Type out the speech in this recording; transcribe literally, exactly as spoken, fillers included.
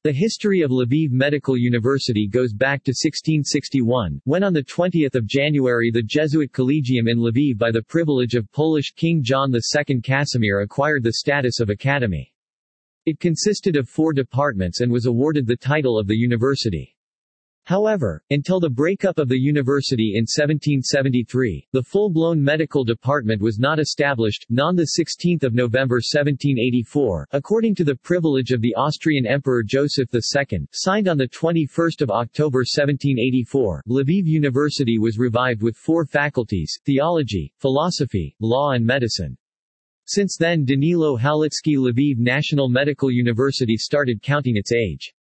The history of Lviv Medical University goes back to sixteen sixty-one, when on the twentieth of January the Jesuit Collegium in Lviv by the privilege of Polish King John the Second Casimir acquired the status of academy. It consisted of four departments and was awarded the title of the university. However, until the breakup of the university in seventeen seventy-three, the full-blown medical department was not established. On the sixteenth of November seventeen eighty-four, according to the privilege of the Austrian Emperor Joseph the Second, signed on the twenty-first of October seventeen eighty-four, Lviv University was revived with four faculties: theology, philosophy, law and medicine. Since then Danilo Halitsky Lviv National Medical University started counting its age.